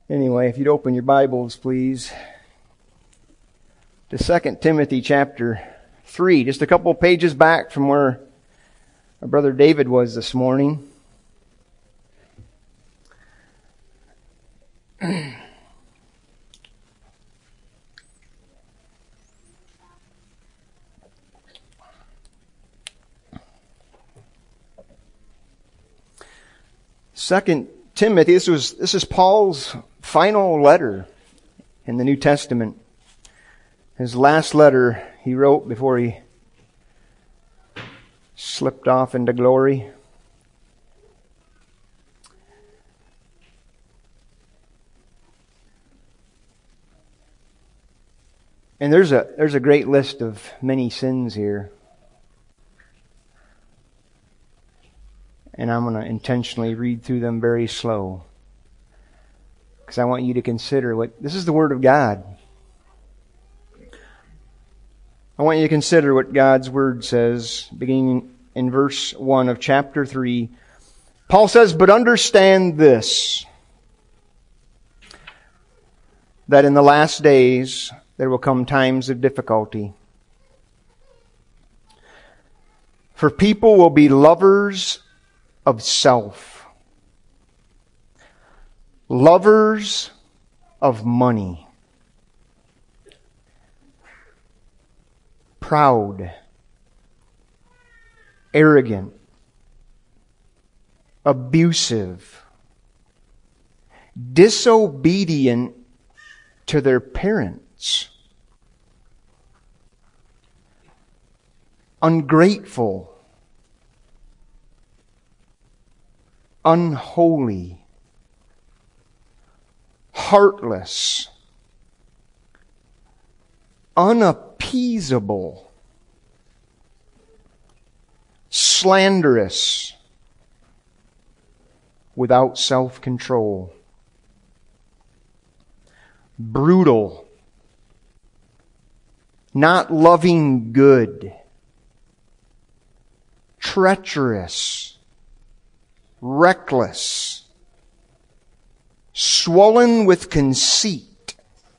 Anyway, if you'd open your Bibles, please, to 2 Timothy chapter 3, just a couple of pages back from where our brother David was this morning. Second Timothy, this is Paul's final letter in the New Testament. His last letter he wrote before he slipped off into glory. And there's a great list of many sins here. And I'm going to intentionally read through them very slow, because I want you to consider this is the Word of God. I want you to consider what God's Word says, beginning in verse 1 of chapter 3. Paul says, "But understand this, that in the last days there will come times of difficulty. For people will be lovers of self, lovers of money, proud, arrogant, abusive, disobedient to their parents, ungrateful, unholy, heartless, unappeasable, slanderous, without self-control, brutal, not loving good, treacherous, reckless, swollen with conceit."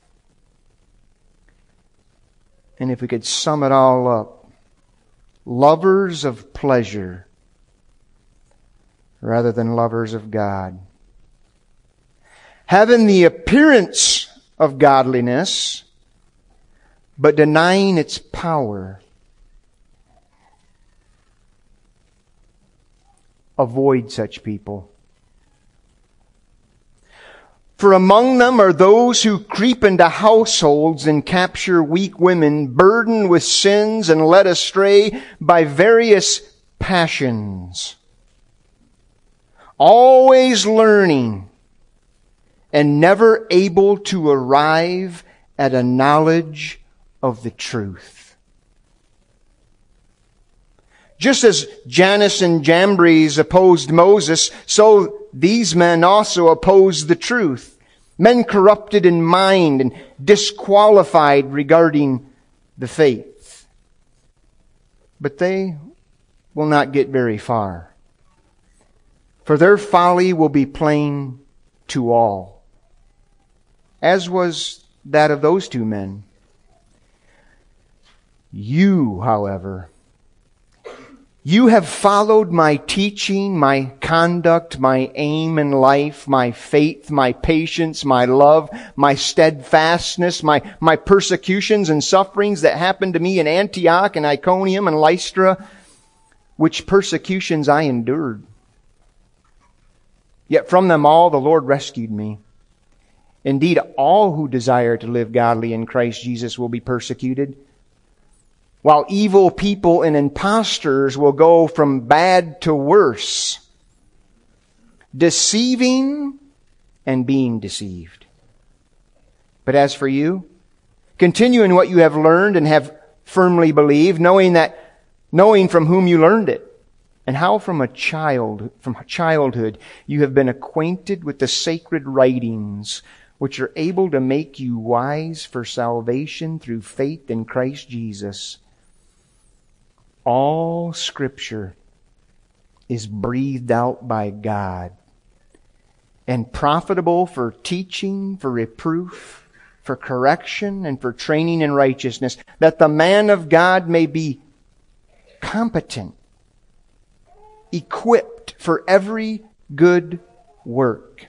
And if we could sum it all up, lovers of pleasure rather than lovers of God, having the appearance of godliness, but denying its power. Avoid such people. For among them are those who creep into households and capture weak women, burdened with sins and led astray by various passions, always learning and never able to arrive at a knowledge of the truth. Just as Jannes and Jambres opposed Moses, so these men also opposed the truth. Men corrupted in mind and disqualified regarding the faith. But they will not get very far, for their folly will be plain to all, as was that of those two men. You, however, you have followed my teaching, my conduct, my aim in life, my faith, my patience, my love, my steadfastness, my persecutions and sufferings that happened to me in Antioch and Iconium and Lystra, which persecutions I endured. Yet from them all the Lord rescued me. Indeed, all who desire to live godly in Christ Jesus will be persecuted, while evil people and impostors will go from bad to worse, deceiving and being deceived. But as for you, continue in what you have learned and have firmly believed, knowing from whom you learned it, and how from childhood you have been acquainted with the sacred writings, which are able to make you wise for salvation through faith in Christ Jesus. All Scripture is breathed out by God and profitable for teaching, for reproof, for correction, and for training in righteousness, that the man of God may be competent, equipped for every good work.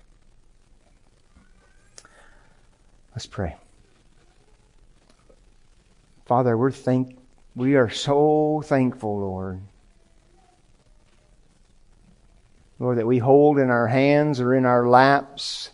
Let's pray. Father, we are so thankful, Lord. Lord, that we hold in our hands or in our laps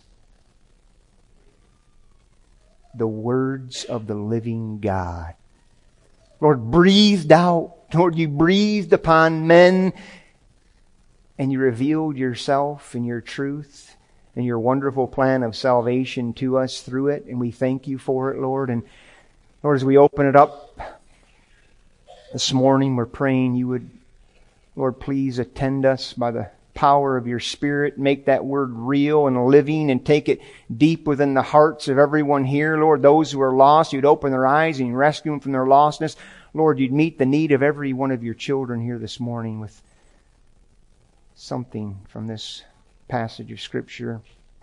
the words of the living God. Lord, breathed out. Lord, you breathed upon men and you revealed yourself and your truth and your wonderful plan of salvation to us through it. And we thank you for it, Lord. And Lord, as we open it up this morning, we're praying you would, Lord, please attend us by the power of your Spirit. Make that word real and living and take it deep within the hearts of everyone here. Lord, those who are lost, you'd open their eyes and rescue them from their lostness. Lord, you'd meet the need of every one of your children here this morning with something from this passage of Scripture.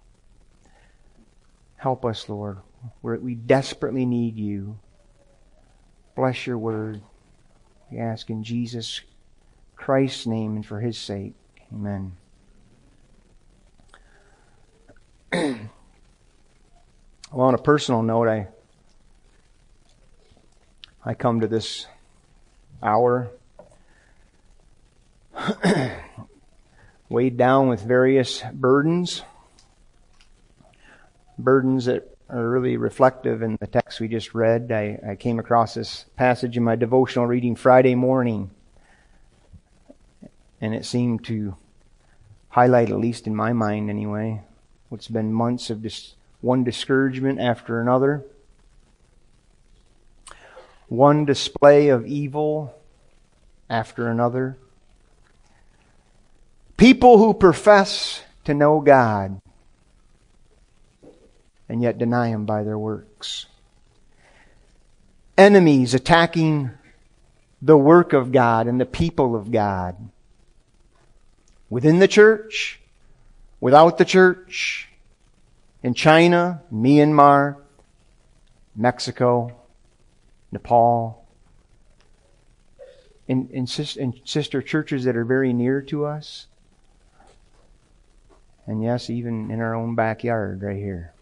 Help us, Lord. We desperately need you. Bless your word. We ask in Jesus Christ's name and for His sake. Amen. Well, on a personal note, I come to this hour weighed down with various burdens that are really reflective in the text we just read. I came across this passage in my devotional reading Friday morning, and it seemed to highlight, at least in my mind anyway, what's been months of just one discouragement after another, one display of evil after another. People who profess to know God and yet deny Him by their works. Enemies attacking the work of God and the people of God. Within the church, without the church, in China, Myanmar, Mexico, Nepal, in sister churches that are very near to us, and yes, even in our own backyard right here.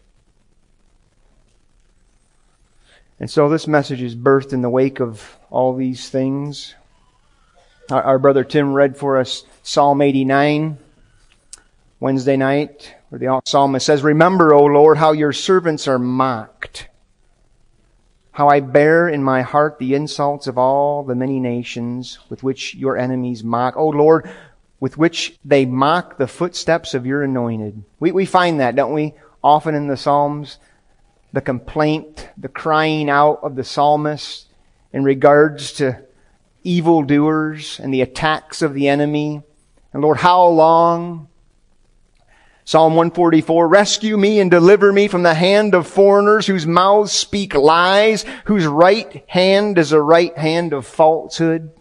And so this message is birthed in the wake of all these things. Our brother Tim read for us Psalm 89 Wednesday night, where the psalmist says, "Remember, O Lord, how your servants are mocked, how I bear in my heart the insults of all the many nations with which your enemies mock. O Lord, with which they mock the footsteps of your anointed." We find that, don't we? Often in the Psalms, the complaint, the crying out of the psalmist in regards to evildoers and the attacks of the enemy. And Lord, how long? Psalm 144, "Rescue me and deliver me from the hand of foreigners whose mouths speak lies, whose right hand is a right hand of falsehood."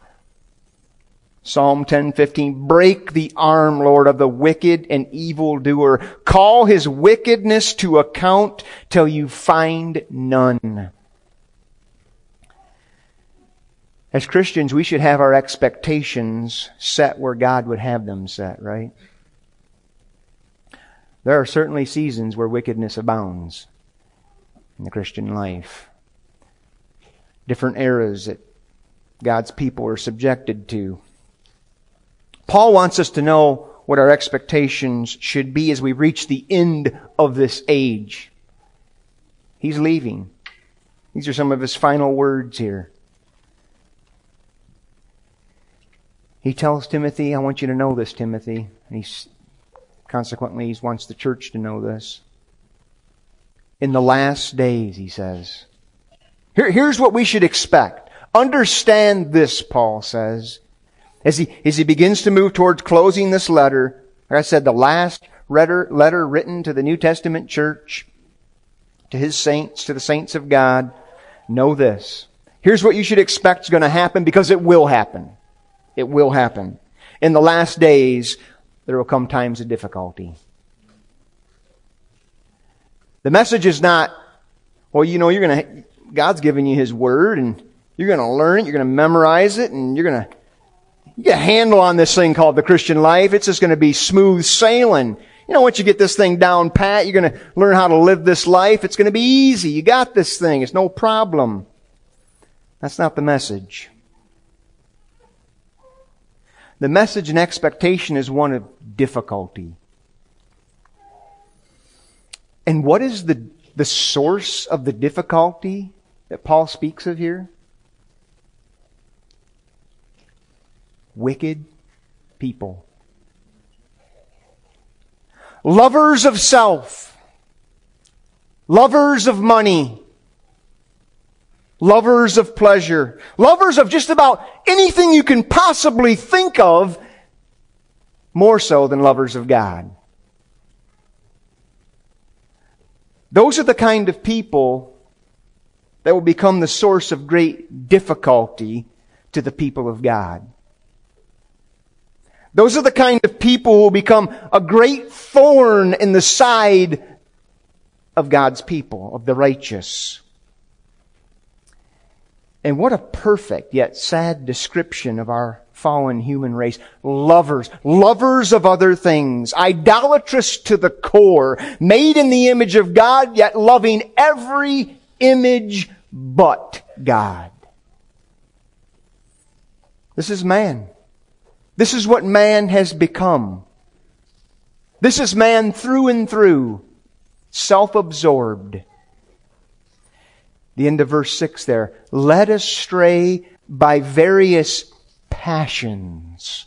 Psalm 10:15, "Break the arm, Lord, of the wicked and evildoer. Call his wickedness to account till you find none." As Christians, we should have our expectations set where God would have them set, right? There are certainly seasons where wickedness abounds in the Christian life. Different eras that God's people are subjected to. Paul wants us to know what our expectations should be as we reach the end of this age. He's leaving. These are some of his final words here. He tells Timothy, I want you to know this, Timothy. And consequently, he wants the church to know this. In the last days, he says. Here's what we should expect. Understand this, Paul says. As he begins to move towards closing this letter, like I said, the last letter written to the New Testament church, to His saints, to the saints of God, know this. Here's what you should expect is going to happen, because it will happen. It will happen. In the last days, there will come times of difficulty. The message is not, well, God's giving you His Word and you're going to learn it, you're going to memorize it, and you get a handle on this thing called the Christian life. It's just going to be smooth sailing. Once you get this thing down pat, you're going to learn how to live this life. It's going to be easy. You got this thing. It's no problem. That's not the message. The message and expectation is one of difficulty. And what is the source of the difficulty that Paul speaks of here? Wicked people. Lovers of self. Lovers of money. Lovers of pleasure. Lovers of just about anything you can possibly think of, more so than lovers of God. Those are the kind of people that will become the source of great difficulty to the people of God. Those are the kind of people who will become a great thorn in the side of God's people, of the righteous. And what a perfect yet sad description of our fallen human race. Lovers of other things, idolatrous to the core, made in the image of God, yet loving every image but God. This is man. This is what man has become. This is man through and through, self-absorbed. The end of verse 6 there. Led astray by various passions.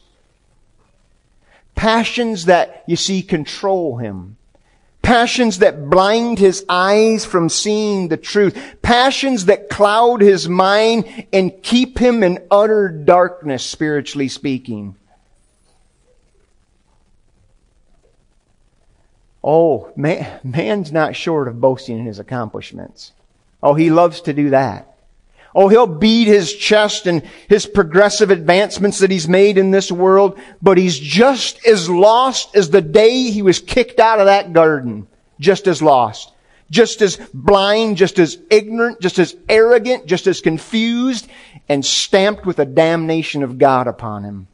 Passions that, you see, control him. Passions that blind his eyes from seeing the truth. Passions that cloud his mind and keep him in utter darkness, spiritually speaking. Oh, man's not short of boasting in his accomplishments. Oh, he loves to do that. Oh, he'll beat his chest and his progressive advancements that he's made in this world, but he's just as lost as the day he was kicked out of that garden. Just as lost. Just as blind, just as ignorant, just as arrogant, just as confused, and stamped with the damnation of God upon him.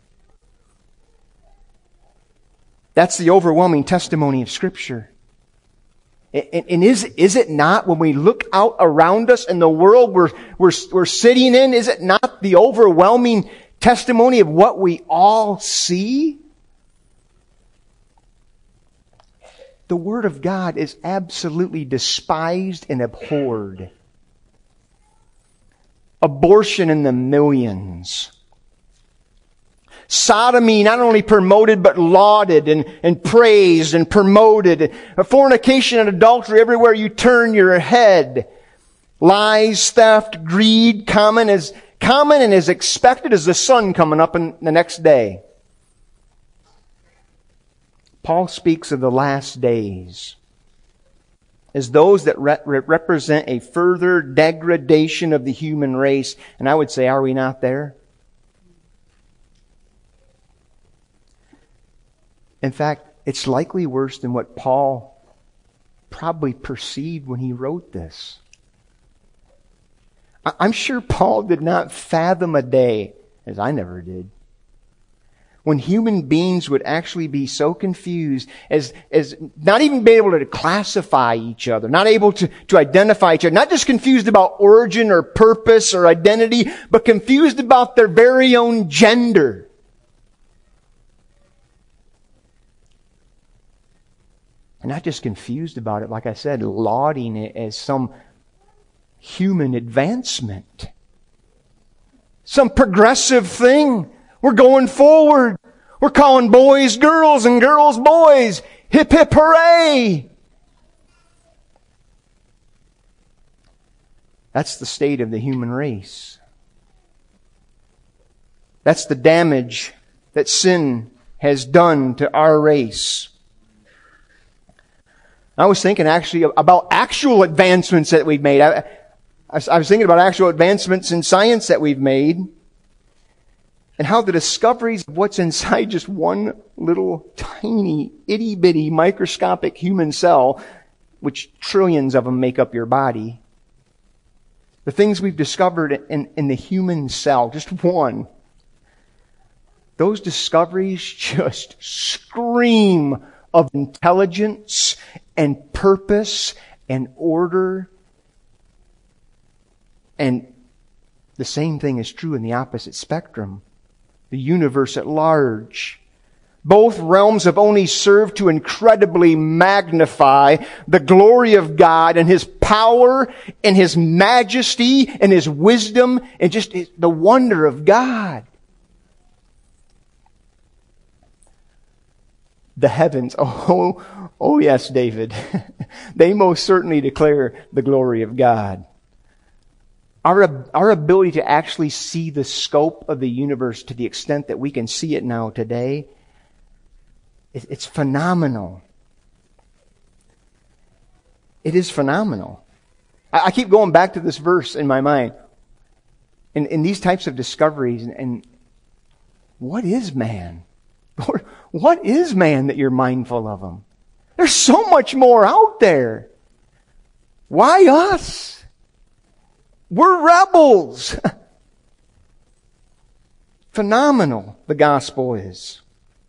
That's the overwhelming testimony of Scripture. And is it not, when we look out around us in the world we're sitting in, is it not the overwhelming testimony of what we all see? The Word of God is absolutely despised and abhorred. Abortion in the millions. Sodomy not only promoted but lauded and praised and promoted. Fornication and adultery everywhere you turn your head. Lies, theft, greed, common and as expected as the sun coming up in the next day. Paul speaks of the last days as those that represent a further degradation of the human race. And I would say, are we not there? In fact, it's likely worse than what Paul probably perceived when he wrote this. I'm sure Paul did not fathom a day, as I never did, when human beings would actually be so confused as not even be able to classify each other, not able to identify each other, not just confused about origin or purpose or identity, but confused about their very own gender. And not just confused about it, like I said, lauding it as some human advancement. Some progressive thing. We're going forward. We're calling boys girls and girls boys. Hip hip hooray! That's the state of the human race. That's the damage that sin has done to our race. I was thinking actually about actual advancements that we've made. I was thinking about actual advancements in science that we've made. And how the discoveries of what's inside just one little tiny itty bitty microscopic human cell which trillions of them make up your body. The things we've discovered in the human cell, just one. Those discoveries just scream of intelligence and purpose and order. And the same thing is true in the opposite spectrum. The universe at large. Both realms have only served to incredibly magnify the glory of God and His power and His majesty and His wisdom and just the wonder of God. The heavens, oh yes, David. They most certainly declare the glory of God. Our ability to actually see the scope of the universe to the extent that we can see it now today, it's phenomenal. It is phenomenal. I keep going back to this verse in my mind. In these types of discoveries, and what is man? Lord, what is man that you're mindful of him? There's so much more out there. Why us? We're rebels. Phenomenal, the gospel is.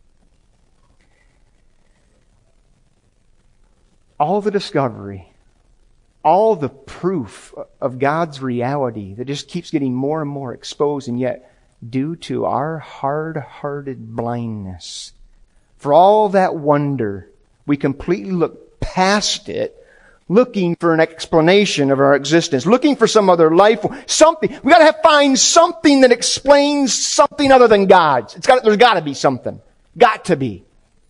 All the discovery, all the proof of God's reality that just keeps getting more and more exposed, and yet, due to our hard-hearted blindness, for all that wonder, we completely look past it, looking for an explanation of our existence, looking for some other life, something. We gotta find something that explains something other than God's. There's gotta be something. Got to be.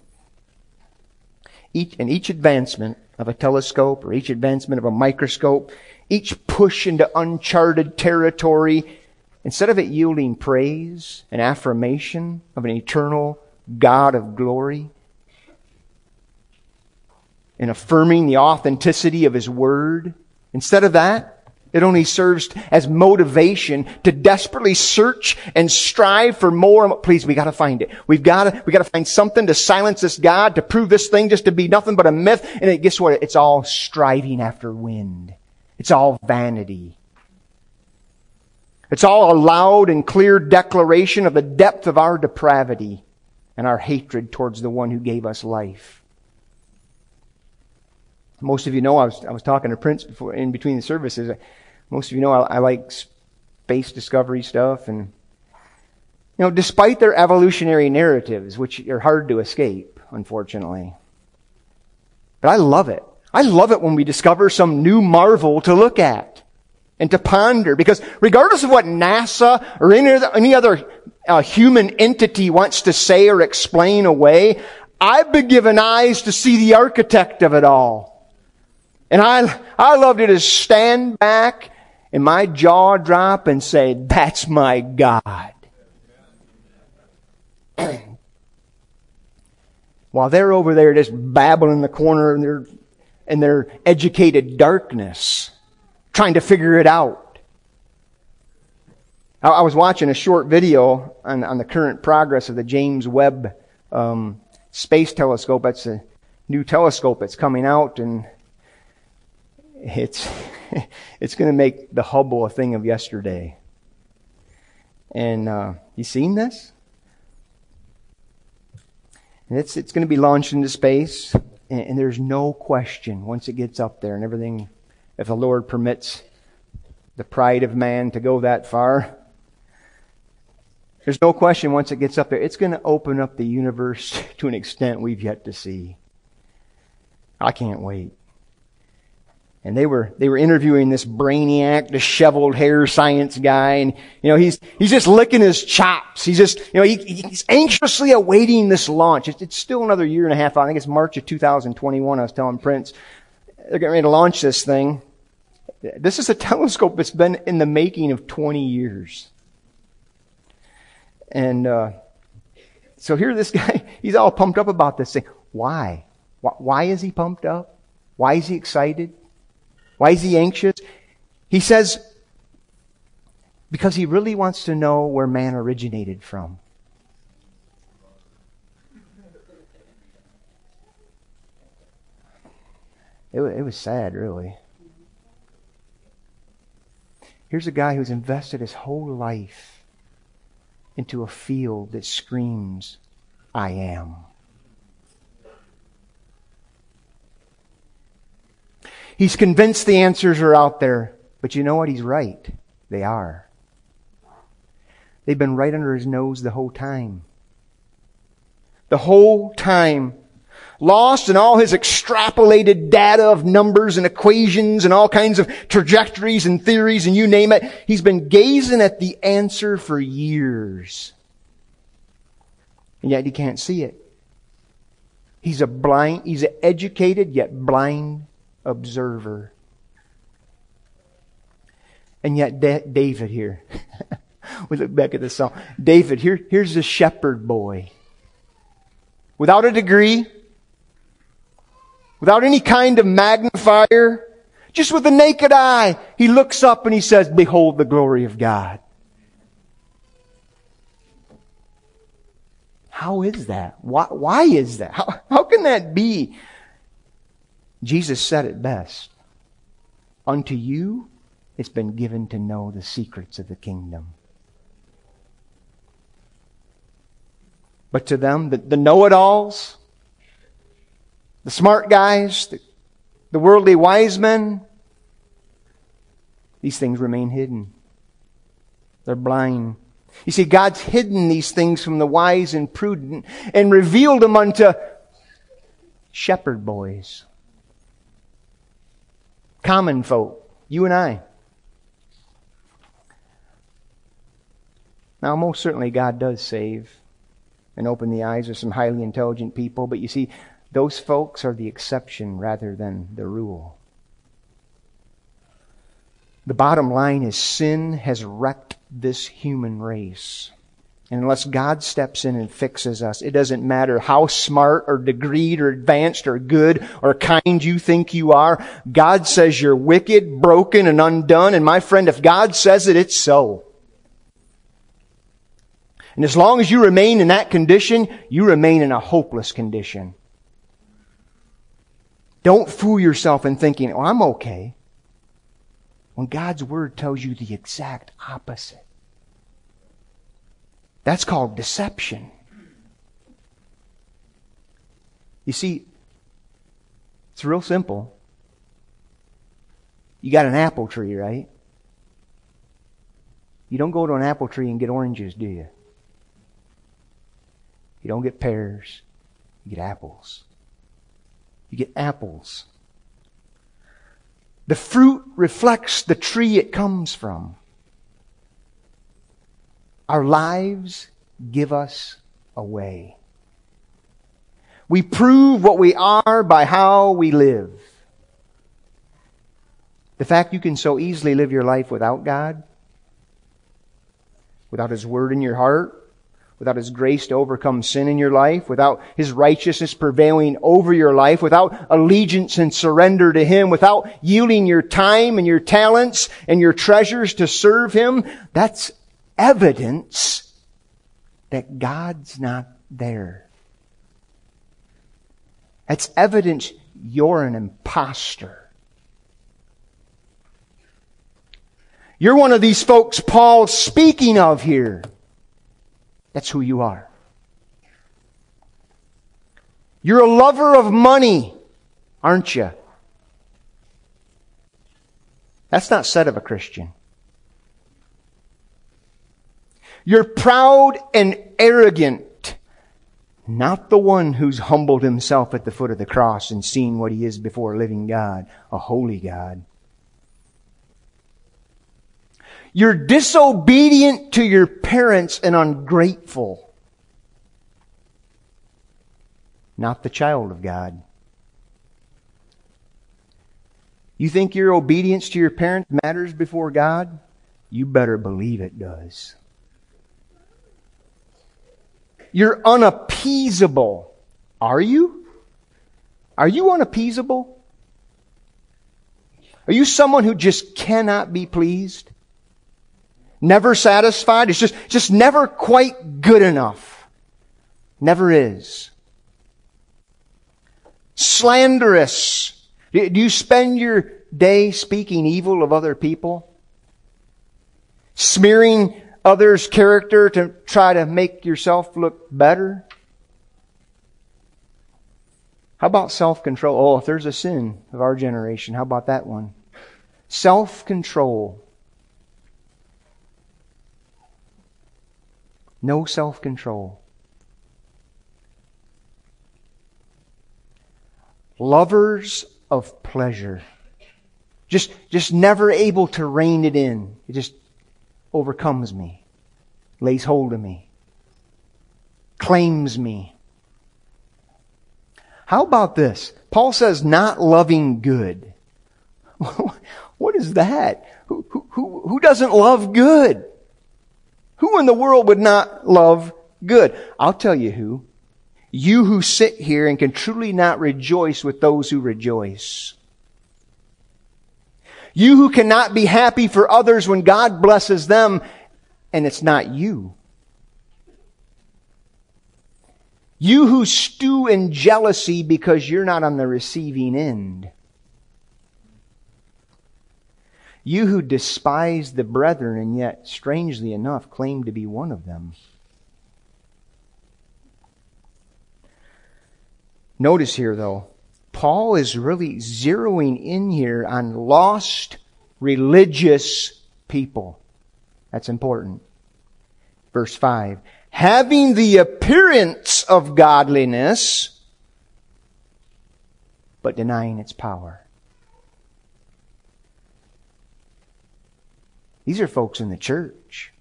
Each advancement of a telescope or each advancement of a microscope, each push into uncharted territory, instead of it yielding praise and affirmation of an eternal God of glory, and affirming the authenticity of His Word, instead of that, it only serves as motivation to desperately search and strive for more. Please, we gotta find it. We gotta find something to silence this God, to prove this thing just to be nothing but a myth. And guess what? It's all striving after wind. It's all vanity. It's all a loud and clear declaration of the depth of our depravity and our hatred towards the one who gave us life. Most of you know, I was talking to Prince before, in between the services. Most of you know I like space discovery stuff, and despite their evolutionary narratives, which are hard to escape, unfortunately. But I love it. I love it when we discover some new marvel to look at and to ponder, because regardless of what NASA or any other human entity wants to say or explain away, I've been given eyes to see the architect of it all. And I love to just stand back and my jaw drop and say, that's my God. While they're over there just babbling in the corner in their educated darkness, trying to figure it out. I was watching a short video on the current progress of the James Webb Space Telescope. That's a new telescope that's coming out, and it's going to make the Hubble a thing of yesterday. And you seen this? And it's going to be launched into space, and there's no question once it gets up there and everything, if the Lord permits the pride of man to go that far, there's no question once it gets up there, it's going to open up the universe to an extent we've yet to see. I can't wait. And they were interviewing this brainiac, disheveled hair science guy, and he's just licking his chops. He's just he's anxiously awaiting this launch. It's still another year and a half out. I think it's March of 2021. I was telling Prince they're getting ready to launch this thing. This is a telescope that's been in the making of 20 years. And so here this guy, he's all pumped up about this thing. Why? Why is he pumped up? Why is he excited? Why is he anxious? He says, because he really wants to know where man originated from. It was sad, really. Here's a guy who's invested his whole life into a field that screams, I am. He's convinced the answers are out there, but you know what? He's right. They are. They've been right under his nose the whole time. The whole time. Lost in all his extrapolated data of numbers and equations and all kinds of trajectories and theories and you name it. He's been gazing at the answer for years. And yet he can't see it. He's an educated yet blind observer. And yet David here, we look back at this song. David, here's a shepherd boy. Without a degree, without any kind of magnifier, just with the naked eye, he looks up and he says, behold the glory of God. How is that? Why is that? How can that be? Jesus said it best. Unto you, it's been given to know the secrets of the kingdom. But to them, the know-it-alls, the smart guys, the worldly wise men, these things remain hidden. They're blind. You see, God's hidden these things from the wise and prudent and revealed them unto shepherd boys. Common folk, you and I. Now, most certainly God does save and open the eyes of some highly intelligent people, but you see, those folks are the exception rather than the rule. The bottom line is sin has wrecked this human race. And unless God steps in and fixes us, it doesn't matter how smart or degreed or advanced or good or kind you think you are. God says you're wicked, broken, and undone. And my friend, if God says it, it's so. And as long as you remain in that condition, you remain in a hopeless condition. Don't fool yourself in thinking, oh, I'm okay, when God's Word tells you the exact opposite. That's called deception. You see, it's real simple. You got an apple tree, right? You don't go to an apple tree and get oranges, do you? You don't get pears. You get apples. You get apples. The fruit reflects the tree it comes from. Our lives give us away. We prove what we are by how we live. The fact you can so easily live your life without God, without His Word in your heart, without His grace to overcome sin in your life, without His righteousness prevailing over your life, without allegiance and surrender to Him, without yielding your time and your talents and your treasures to serve Him, that's evidence that God's not there. That's evidence you're an imposter. You're one of these folks Paul's speaking of here. That's who you are. You're a lover of money, aren't you? That's not said of a Christian. You're proud and arrogant, not the one who's humbled himself at the foot of the cross and seen what he is before a living God, a holy God. You're disobedient to your parents and ungrateful. Not the child of God. You think your obedience to your parents matters before God? You better believe it does. You're unappeasable. Are you? Are you unappeasable? Are you someone who just cannot be pleased? Never satisfied? It's just never quite good enough. Never is. Slanderous. Do you spend your day speaking evil of other people? Smearing others' character to try to make yourself look better? How about self-control? Oh, if there's a sin of our generation, how about that one? Self-control. No self-control. Lovers of pleasure. Just never able to rein it in. It just overcomes me. Lays hold of me. Claims me. How about this? Paul says not loving good. What is that? Who doesn't love good? Who in the world would not love good? I'll tell you who. You who sit here and can truly not rejoice with those who rejoice. You who cannot be happy for others when God blesses them and it's not you. You who stew in jealousy because you're not on the receiving end. You who despise the brethren and yet, strangely enough, claim to be one of them. Notice here, though, Paul is really zeroing in here on lost religious people. That's important. Verse 5. Having the appearance of godliness, but denying its power. These are folks in the church.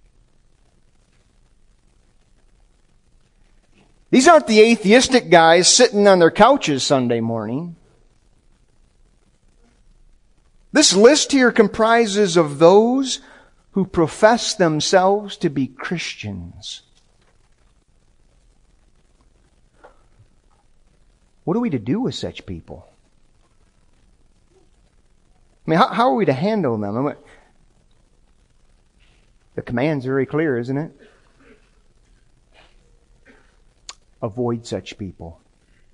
These aren't the atheistic guys sitting on their couches Sunday morning. This list here comprises of those who profess themselves to be Christians. What are we to do with such people? I mean, how are we to handle them? The command's very clear, isn't it? Avoid such people.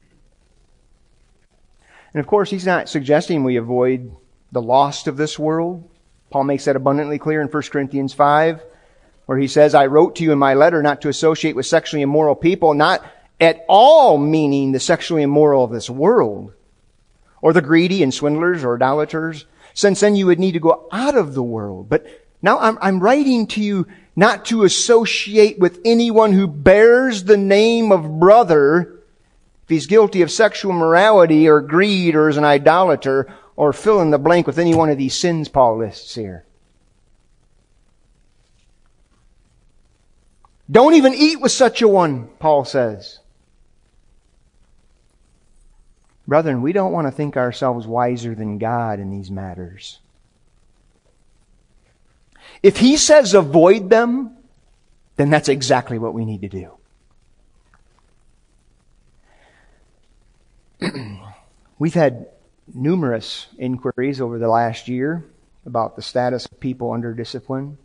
And of course, he's not suggesting we avoid the lost of this world. Paul makes that abundantly clear in 1 Corinthians 5, where he says, I wrote to you in my letter not to associate with sexually immoral people, not at all meaning the sexually immoral of this world, or the greedy and swindlers or idolaters, since then you would need to go out of the world. But now I'm writing to you not to associate with anyone who bears the name of brother if he's guilty of sexual immorality or greed or is an idolater, or fill in the blank with any one of these sins Paul lists here. Don't even eat with such a one, Paul says. Brethren, we don't want to think ourselves wiser than God in these matters. If he says avoid them, then that's exactly what we need to do. We've had numerous inquiries over the last year about the status of people under discipline.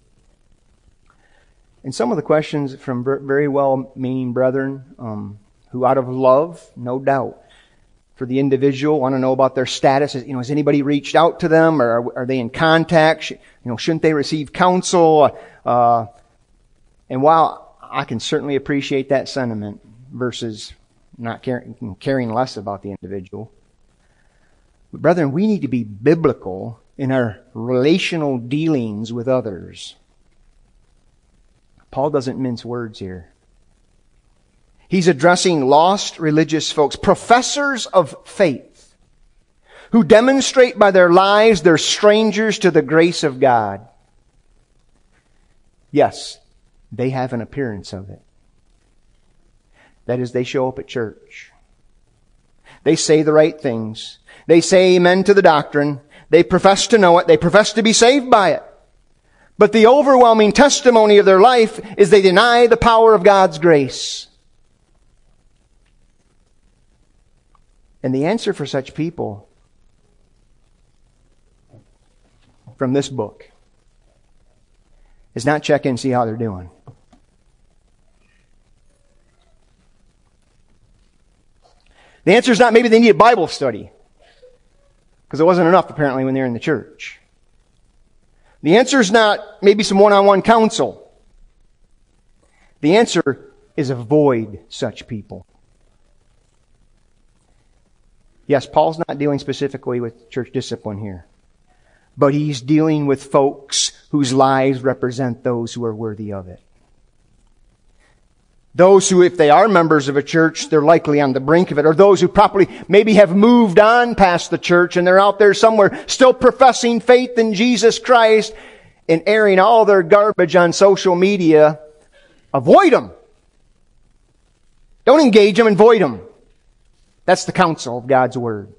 And some of the questions from very well-meaning brethren who out of love, no doubt, for the individual, want to know about their status. Has anybody reached out to them, or are they in contact? Shouldn't they receive counsel? And while I can certainly appreciate that sentiment versus not caring less about the individual, but brethren, we need to be biblical in our relational dealings with others. Paul doesn't mince words here. He's addressing lost religious folks, professors of faith, who demonstrate by their lives they're strangers to the grace of God. Yes, they have an appearance of it. That is, they show up at church. They say the right things. They say amen to the doctrine. They profess to know it. They profess to be saved by it. But the overwhelming testimony of their life is they deny the power of God's grace. And the answer for such people from this book is not check in and see how they're doing. The answer is not maybe they need a Bible study. Because it wasn't enough, apparently, when they were in the church. The answer is not maybe some one-on-one counsel. The answer is avoid such people. Yes, Paul's not dealing specifically with church discipline here. But he's dealing with folks whose lives represent those who are worthy of it. Those who, if they are members of a church, they're likely on the brink of it. Or those who probably maybe have moved on past the church and they're out there somewhere still professing faith in Jesus Christ and airing all their garbage on social media. Avoid them. Don't engage them, avoid them. That's the counsel of God's Word.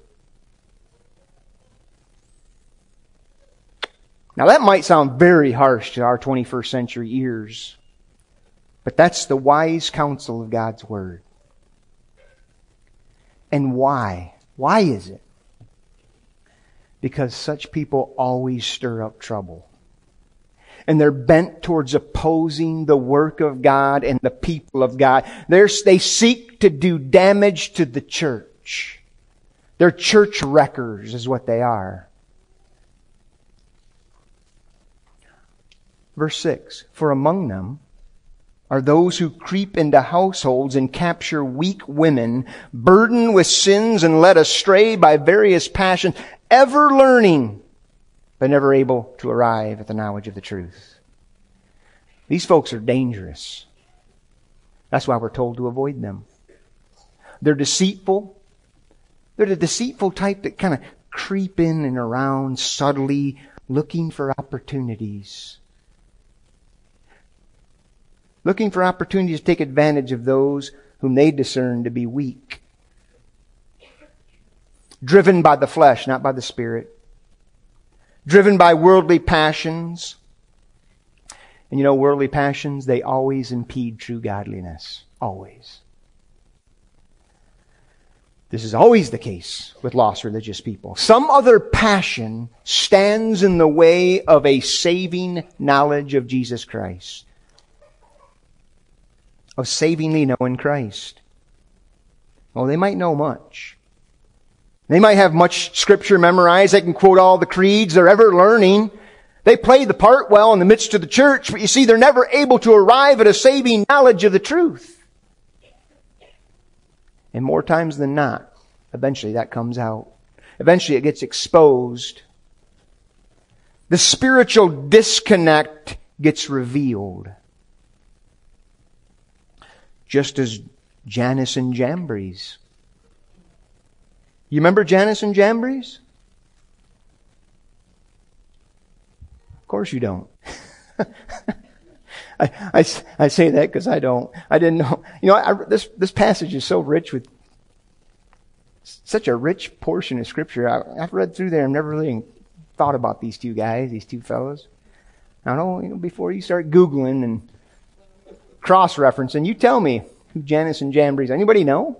Now that might sound very harsh to our 21st century ears, but that's the wise counsel of God's Word. And why? Why is it? Because such people always stir up trouble. And they're bent towards opposing the work of God and the people of God. They seek to do damage to the church. They're church wreckers is what they are. Verse 6, for among them are those who creep into households and capture weak women, burdened with sins and led astray by various passions, ever learning, but never able to arrive at the knowledge of the truth. These folks are dangerous. That's why we're told to avoid them. They're deceitful. They're the deceitful type that kind of creep in and around subtly, looking for opportunities. Looking for opportunities to take advantage of those whom they discern to be weak. Driven by the flesh, not by the Spirit. Driven by worldly passions. And you know, worldly passions, they always impede true godliness. Always. This is always the case with lost religious people. Some other passion stands in the way of a saving knowledge of Jesus Christ. Of savingly knowing Christ. Well, they might know much. They might have much scripture memorized. They can quote all the creeds. They're ever learning. They play the part well in the midst of the church. But you see, they're never able to arrive at a saving knowledge of the truth. And more times than not, eventually that comes out. Eventually it gets exposed. The spiritual disconnect gets revealed. Just as Jannes and Jambres. You remember Jannes and Jambres? Of course you don't. I say that because I don't. I didn't know. You know, this passage is so rich with such a rich portion of Scripture. I've read through there and never really thought about these two guys, these two fellows. I don't know, before you start Googling and cross-referencing, you tell me who Jannes and Jambres. Anybody know?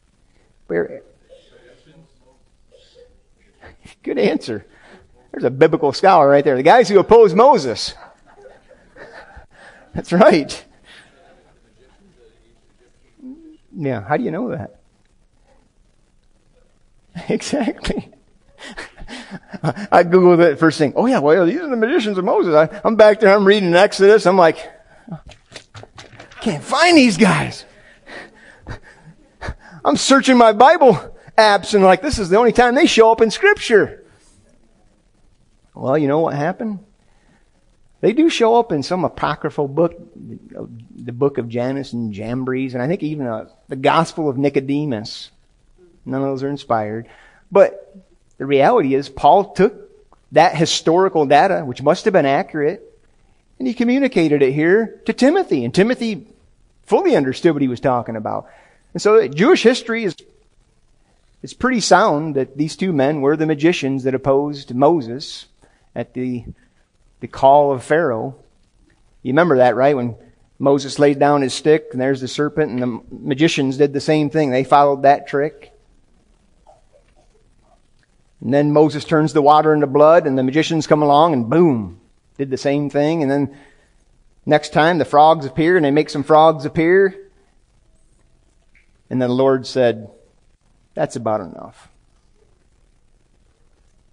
Good answer. There's a biblical scholar right there. The guys who opposed Moses. That's right. Yeah, how do you know that? Exactly. I Googled it first thing. Oh yeah, well, these are the magicians of Moses. I'm back there, I'm reading Exodus. I'm like, can't find these guys. I'm searching my Bible apps and like, this is the only time they show up in Scripture. Well, you know what happened? They do show up in some apocryphal book, the book of Jannes and Jambres, and I think even the Gospel of Nicodemus. None of those are inspired. But the reality is, Paul took that historical data, which must have been accurate, and he communicated it here to Timothy. And Timothy fully understood what he was talking about. And so Jewish history is pretty sound that these two men were the magicians that opposed Moses at the call of Pharaoh. You remember that, right? When Moses laid down his stick and there's the serpent, and the magicians did the same thing. They followed that trick. And then Moses turns the water into blood, and the magicians come along and boom, did the same thing. And then next time the frogs appear, and they make some frogs appear. And then the Lord said, that's about enough.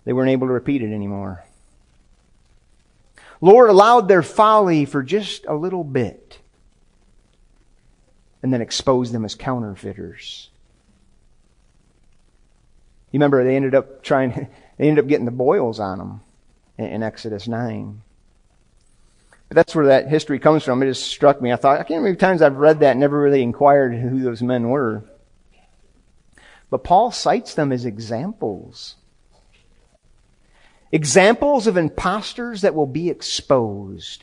they weren't able to repeat it anymore. Lord allowed their folly for just a little bit and then exposed them as counterfeiters. You remember they ended up getting the boils on them in Exodus 9. But that's where that history comes from. It just struck me. I thought, I can't remember how many times I've read that and never really inquired who those men were. But Paul cites them as examples. Examples of impostors that will be exposed.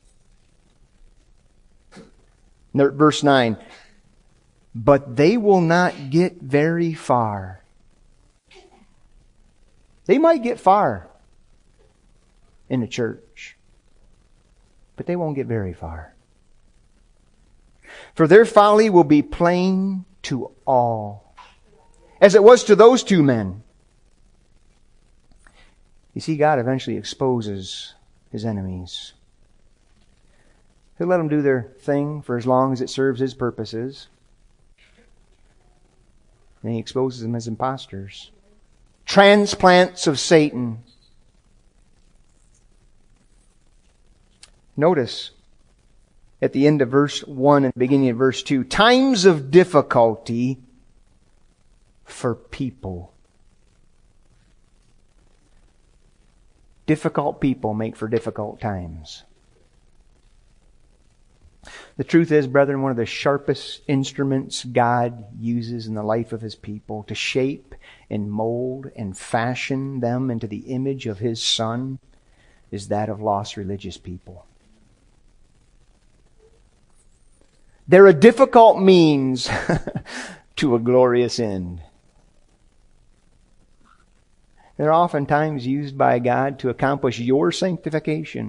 Verse 9. But they will not get very far. They might get far in the church, but they won't get very far. For their folly will be plain to all, as it was to those two men. You see, God eventually exposes His enemies. He'll let them do their thing for as long as it serves His purposes. And He exposes them as impostors. Transplants of Satan. Notice at the end of verse 1 and the beginning of verse 2, times of difficulty for people. Difficult people make for difficult times. The truth is, brethren, one of the sharpest instruments God uses in the life of His people to shape and mold and fashion them into the image of His Son is that of lost religious people. They're a difficult means to a glorious end. They're oftentimes used by God to accomplish your sanctification.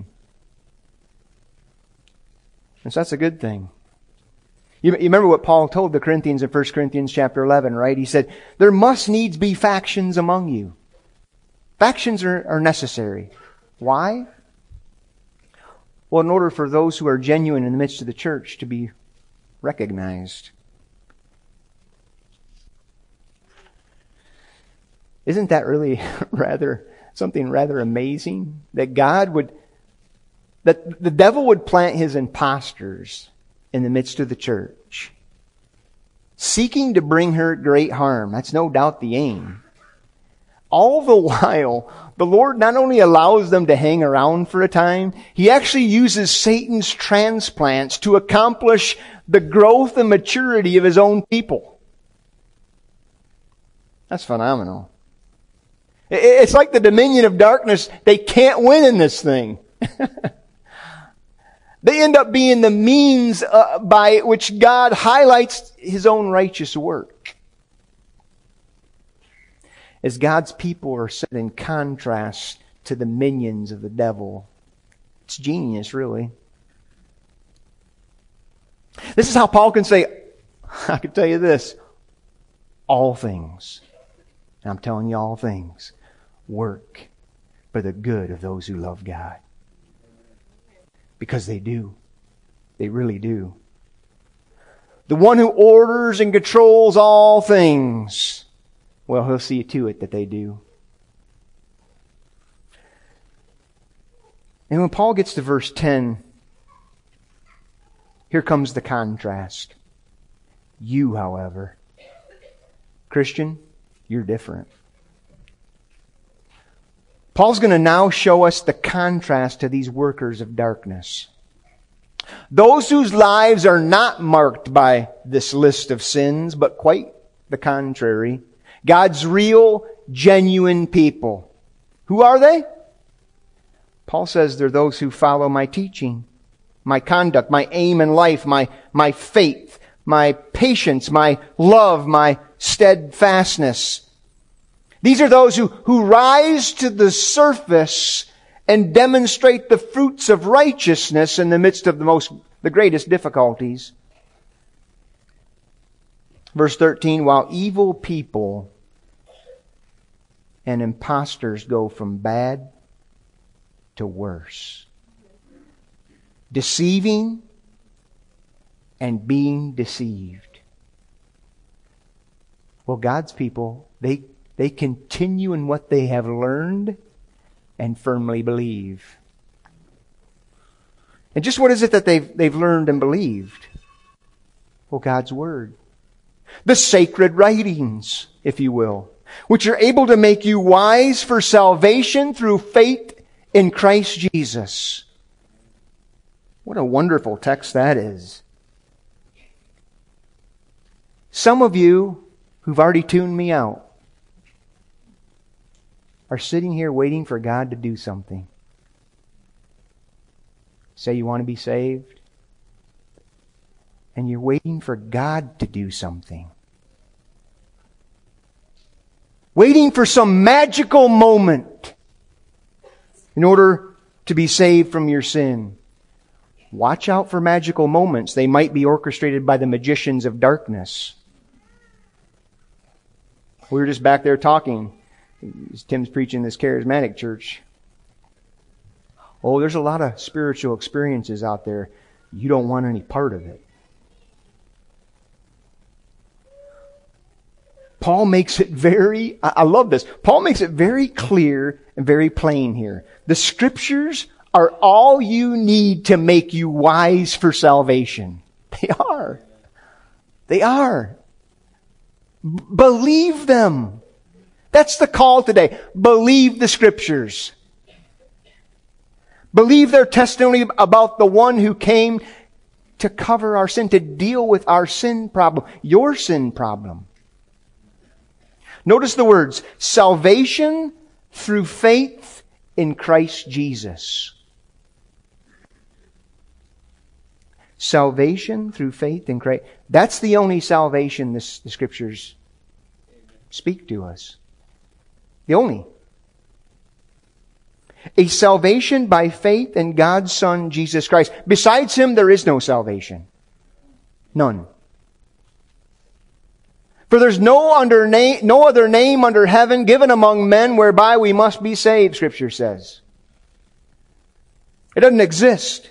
And so that's a good thing. You remember what Paul told the Corinthians in 1 Corinthians chapter 11, right? He said, there must needs be factions among you. Factions are necessary. Why? Well, in order for those who are genuine in the midst of the church to be recognized. Isn't that really something rather amazing? That that the devil would plant his impostors in the midst of the church, seeking to bring her great harm. That's no doubt the aim. All the while, the Lord not only allows them to hang around for a time, He actually uses Satan's transplants to accomplish the growth and maturity of His own people. That's phenomenal. It's like the dominion of darkness. They can't win in this thing. They end up being the means by which God highlights His own righteous work. As God's people are set in contrast to the minions of the devil. It's genius, really. This is how Paul can say, I can tell you this, all things, and I'm telling you all things, work for the good of those who love God. Because they do. They really do. The one who orders and controls all things, well, He'll see to it that they do. And when Paul gets to verse 10, here comes the contrast. You, however, Christian, you're different. Paul's going to now show us the contrast to these workers of darkness. Those whose lives are not marked by this list of sins, but quite the contrary. God's real, genuine people. Who are they? Paul says they're those who follow my teaching, my conduct, my aim in life, my faith, my patience, my love, my steadfastness. These are those who rise to the surface and demonstrate the fruits of righteousness in the midst of the greatest difficulties. Verse 13, while evil people and impostors go from bad to worse, deceiving and being deceived. Well, God's people, they They continue in what they have learned and firmly believe. And just what is it that they've learned and believed? Well, God's Word. The sacred writings, if you will, which are able to make you wise for salvation through faith in Christ Jesus. What a wonderful text that is. Some of you who've already tuned me out are sitting here waiting for God to do something. Say you want to be saved, and you're waiting for God to do something. Waiting for some magical moment in order to be saved from your sin. Watch out for magical moments. They might be orchestrated by the magicians of darkness. We were just back there talking. Tim's preaching this charismatic church. Oh, there's a lot of spiritual experiences out there. You don't want any part of it. Paul makes it I love this. Paul makes it very clear and very plain here. The Scriptures are all you need to make you wise for salvation. They are. They are. Believe them. That's the call today. Believe the Scriptures. Believe their testimony about the one who came to cover our sin, to deal with our sin problem, your sin problem. Notice the words, salvation through faith in Christ Jesus. Salvation through faith in Christ. That's the only salvation the Scriptures speak to us. The only. A salvation by faith in God's Son, Jesus Christ. Besides Him, there is no salvation. None. For there's no other name under heaven given among men whereby we must be saved, Scripture says. It doesn't exist.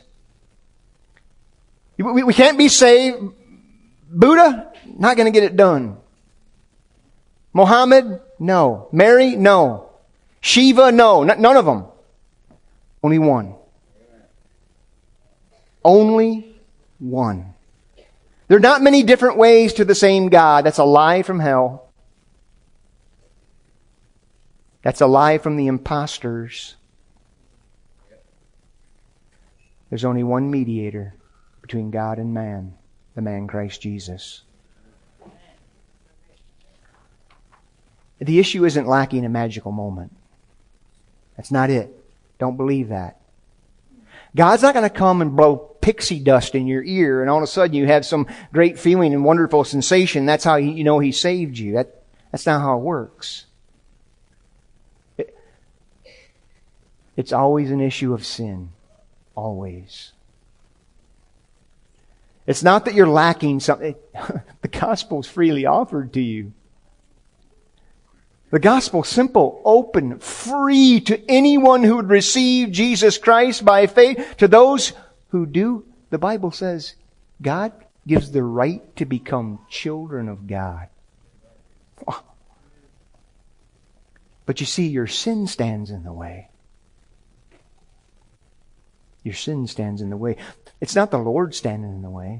We can't be saved. Buddha, not going to get it done. Muhammad, no. Mary, no. Shiva, no. None of them. Only one. Only one. There are not many different ways to the same God. That's a lie from hell. That's a lie from the imposters. There's only one mediator between God and man, the man Christ Jesus. The issue isn't lacking a magical moment. That's not it. Don't believe that. God's not going to come and blow pixie dust in your ear and all of a sudden you have some great feeling and wonderful sensation. That's how you know He saved you. That's not how it works. It's always an issue of sin. Always. It's not that you're lacking something. The gospel is freely offered to you. The gospel, simple, open, free to anyone who would receive Jesus Christ by faith. To those who do, the Bible says, God gives the right to become children of God. But you see, your sin stands in the way. Your sin stands in the way. It's not the Lord standing in the way.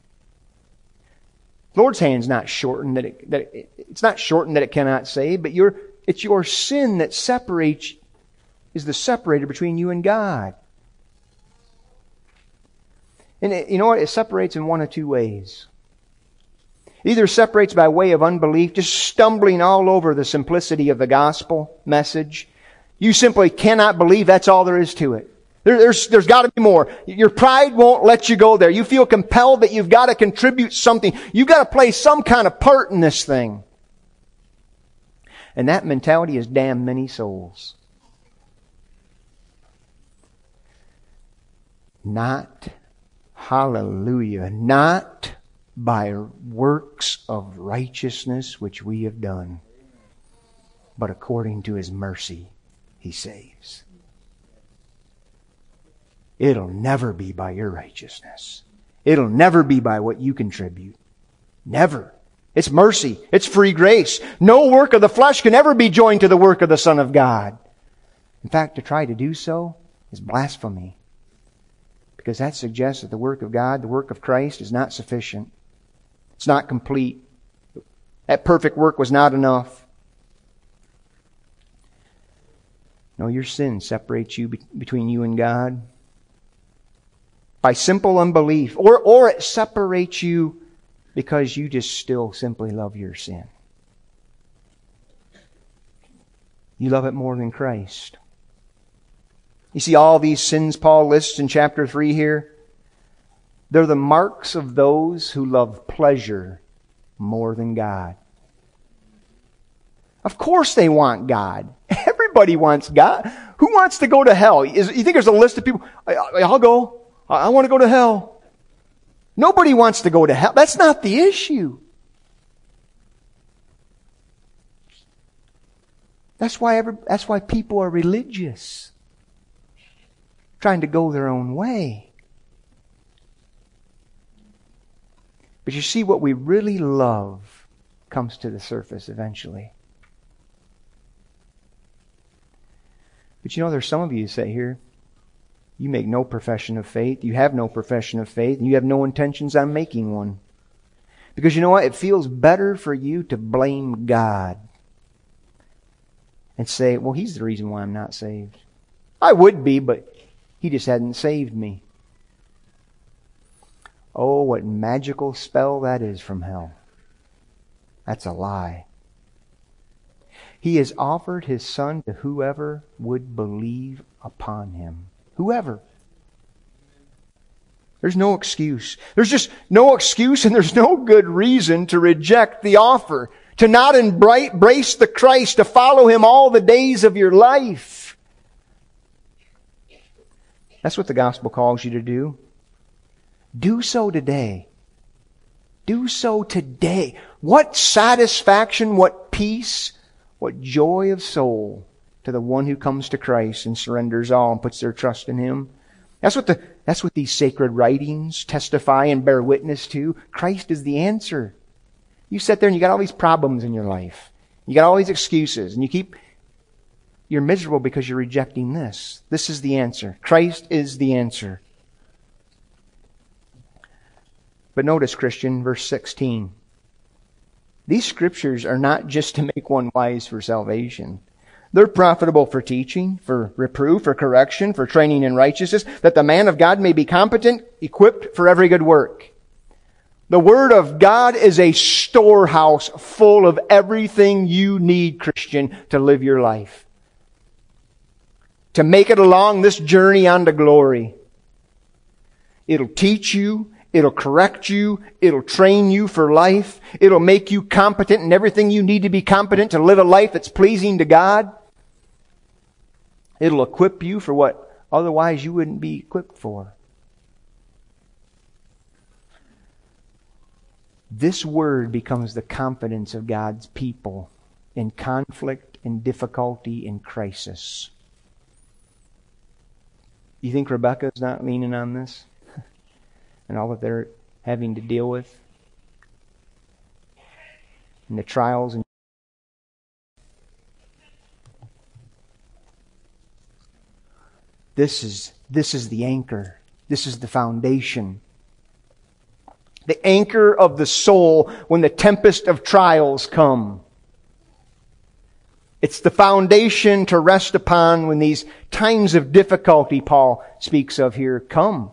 The Lord's hand's not shortened it's not shortened that it cannot save, but it's your sin that is the separator between you and God. And you know what? It separates in one of two ways. It either separates by way of unbelief, just stumbling all over the simplicity of the gospel message. You simply cannot believe, that's all there is to it. There's got to be more. Your pride won't let you go there. You feel compelled that you've got to contribute something. You've got to play some kind of part in this thing. And that mentality has damned many souls. Not, hallelujah, not by works of righteousness which we have done, but according to His mercy He saves. It'll never be by your righteousness. It'll never be by what you contribute. Never. It's mercy. It's free grace. No work of the flesh can ever be joined to the work of the Son of God. In fact, to try to do so is blasphemy. Because that suggests that the work of God, the work of Christ, is not sufficient. It's not complete. That perfect work was not enough. No, your sin separates you between you and God by simple unbelief. Or it separates you because you just still simply love your sin. You love it more than Christ. You see all these sins Paul lists in chapter 3 here? They're the marks of those who love pleasure more than God. Of course they want God. Everybody wants God. Who wants to go to hell? You think there's a list of people? I'll go. I want to go to hell. Nobody wants to go to hell. That's not the issue. That's why people are religious. Trying to go their own way. But you see, what we really love comes to the surface eventually. But you know, there's some of you who sit here, you make no profession of faith, you have no profession of faith, and you have no intentions on making one. Because you know what? It feels better for you to blame God and say, well, He's the reason why I'm not saved. I would be, but He just hadn't saved me. Oh, what magical spell that is from hell. That's a lie. He has offered His Son to whoever would believe upon Him. Whoever. There's no excuse. There's just no excuse, and there's no good reason to reject the offer. To not embrace the Christ, to follow Him all the days of your life. That's what the gospel calls you to do. Do so today. Do so today. What satisfaction, what peace, what joy of soul to the one who comes to Christ and surrenders all and puts their trust in Him. That's what these sacred writings testify and bear witness to. Christ is the answer. You sit there and you got all these problems in your life. You got all these excuses, and you're miserable because you're rejecting this. This is the answer. Christ is the answer. But notice, Christian, verse 16. These scriptures are not just to make one wise for salvation. They're profitable for teaching, for reproof, for correction, for training in righteousness, that the man of God may be competent, equipped for every good work. The Word of God is a storehouse full of everything you need, Christian, to live your life. To make it along this journey unto glory. It'll teach you. It'll correct you. It'll train you for life. It'll make you competent in everything you need to be competent to live a life that's pleasing to God. It'll equip you for what otherwise you wouldn't be equipped for. This Word becomes the confidence of God's people in conflict, in difficulty, in crisis. You think Rebecca's not leaning on this? And all that they're having to deal with? And the trials and This is the anchor. This is the foundation. The anchor of the soul when the tempest of trials come. It's the foundation to rest upon when these times of difficulty Paul speaks of here come.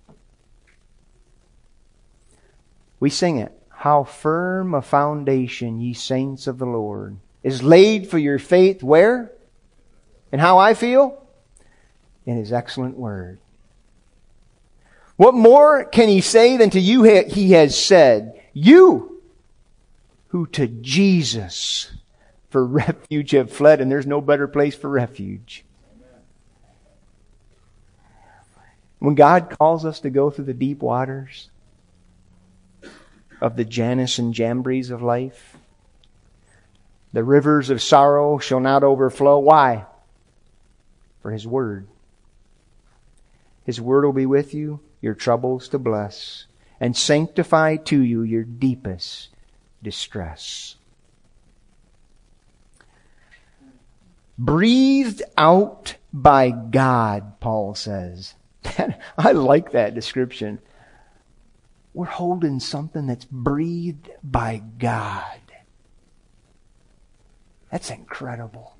We sing it. How firm a foundation, ye saints of the Lord, is laid for your faith where? And how I feel? In His excellent Word. What more can He say than to you He has said? You who to Jesus for refuge have fled, and there's no better place for refuge. When God calls us to go through the deep waters of the Janus and Jambres of life, the rivers of sorrow shall not overflow. Why? For His Word. His Word will be with you, your troubles to bless, and sanctify to you your deepest, distress. Breathed out by God, Paul says. I like that description. We're holding something that's breathed by God. That's incredible.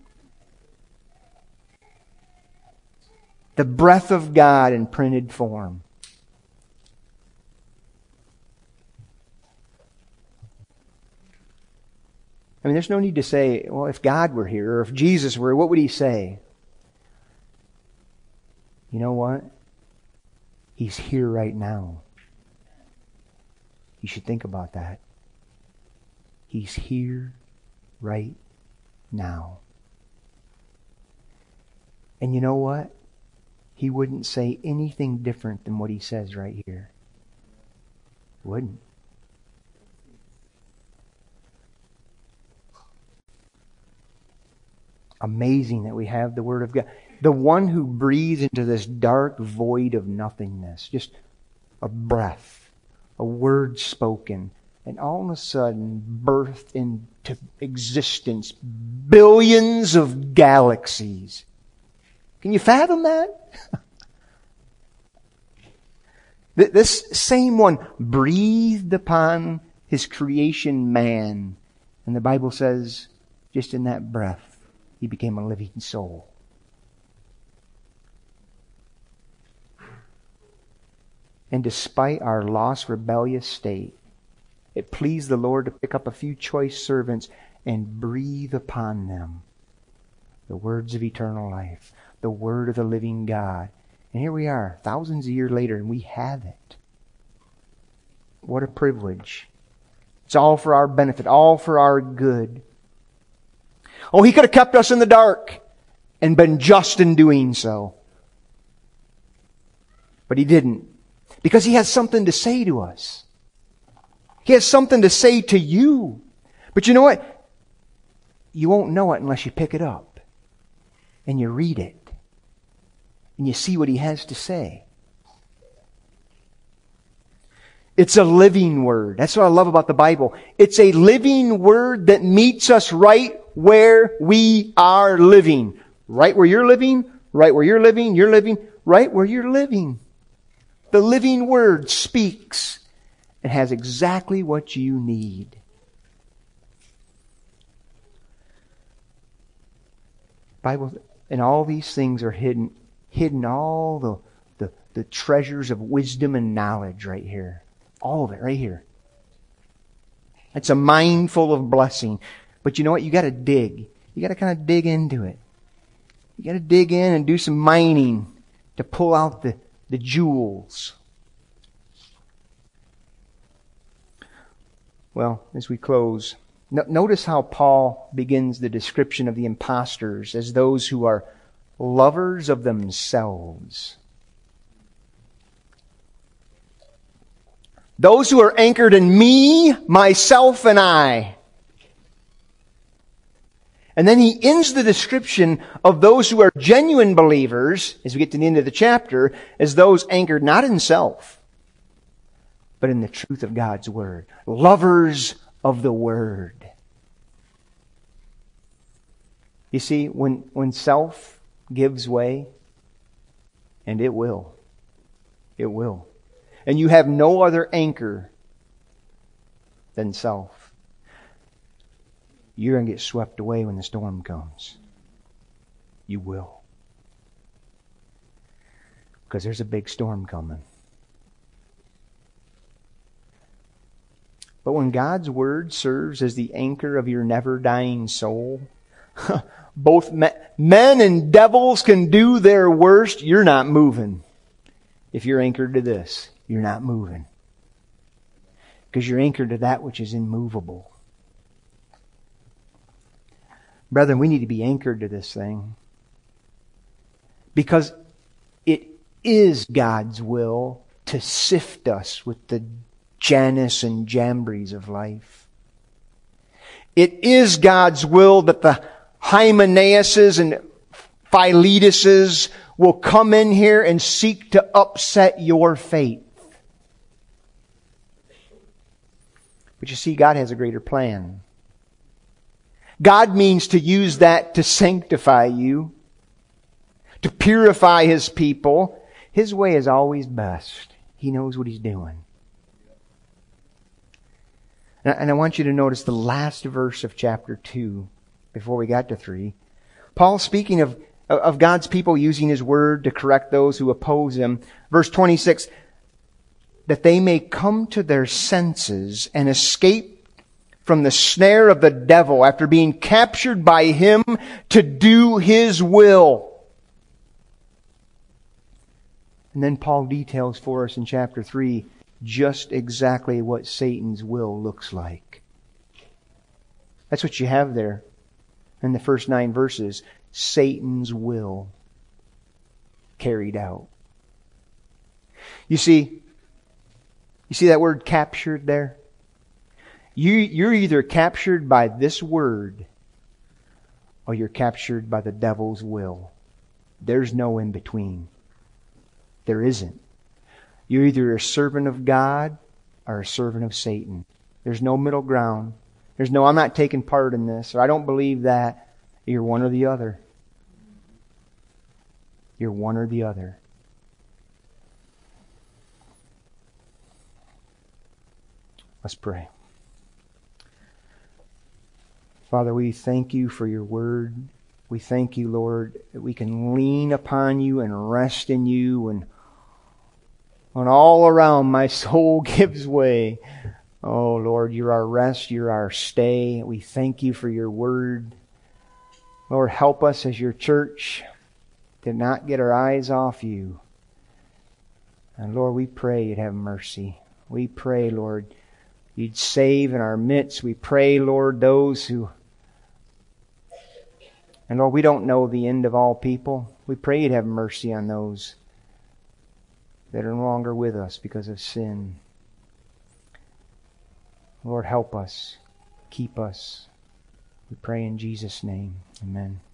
The breath of God in printed form. I mean, there's no need to say, well, if God were here, or if Jesus were, what would He say? You know what? He's here right now. You should think about that. He's here right now. And you know what? He wouldn't say anything different than what He says right here. He wouldn't. Amazing that we have the Word of God. The one who breathes into this dark void of nothingness. Just a breath, a word spoken, and all of a sudden birthed into existence billions of galaxies. Can you fathom that? This same one breathed upon His creation man. And the Bible says, just in that breath, he became a living soul. And despite our lost, rebellious state, it pleased the Lord to pick up a few choice servants and breathe upon them the words of eternal life, the Word of the living God. And here we are, thousands of years later, and we have it. What a privilege. It's all for our benefit, all for our good. Oh, He could have kept us in the dark and been just in doing so. But He didn't. Because He has something to say to us. He has something to say to you. But you know what? You won't know it unless you pick it up. And you read it. And you see what He has to say. It's a living Word. That's what I love about the Bible. It's a living Word that meets us right where we are living. Right where you're living, right where you're living, right where you're living. The living Word speaks and has exactly what you need. Bible, and all these things are hidden all the treasures of wisdom and knowledge right here. All of it right here. It's a mine full of blessing. But you know what? You got to dig. You got to kind of dig into it. You got to dig in and do some mining to pull out the jewels. Well, as we close, notice how Paul begins the description of the impostors as those who are lovers of themselves. Those who are anchored in me, myself, and I. And then he ends the description of those who are genuine believers, as we get to the end of the chapter, as those anchored not in self, but in the truth of God's Word. Lovers of the Word. You see, when self gives way, and it will. And you have no other anchor than self, you're going to get swept away when the storm comes. You will. Because there's a big storm coming. But when God's Word serves as the anchor of your never-dying soul, both men and devils can do their worst. You're not moving. If you're anchored to this, you're not moving. Because you're anchored to that which is immovable. Brethren, we need to be anchored to this thing. Because it is God's will to sift us with the Janus and Jambres of life. It is God's will that the Hymenaeuses and Philetuses will come in here and seek to upset your faith. But you see, God has a greater plan. God means to use that to sanctify you, to purify His people. His way is always best. He knows what He's doing. And I want you to notice the last verse of chapter 2, before we got to 3. Paul, speaking of God's people using His Word to correct those who oppose Him. Verse 26, that they may come to their senses and escape from the snare of the devil after being captured by him to do his will. And then Paul details for us in chapter 3 just exactly what Satan's will looks like. That's what you have there in the first 9 verses. Satan's will carried out. You see that word captured there? You're either captured by this word or you're captured by the devil's will. There's no in between. There isn't. You're either a servant of God or a servant of Satan. There's no middle ground. There's no, I'm not taking part in this, or I don't believe that. You're one or the other. You're one or the other. Let's pray. Father, we thank You for Your Word. We thank You, Lord, that we can lean upon You and rest in You, and when all around my soul gives way. Oh, Lord, You're our rest. You're our stay. We thank You for Your Word. Lord, help us as Your church to not get our eyes off You. And Lord, we pray You'd have mercy. We pray, Lord, You'd save in our midst. We pray, Lord, those who... And Lord, we don't know the end of all people. We pray You'd have mercy on those that are no longer with us because of sin. Lord, help us. Keep us. We pray in Jesus' name. Amen.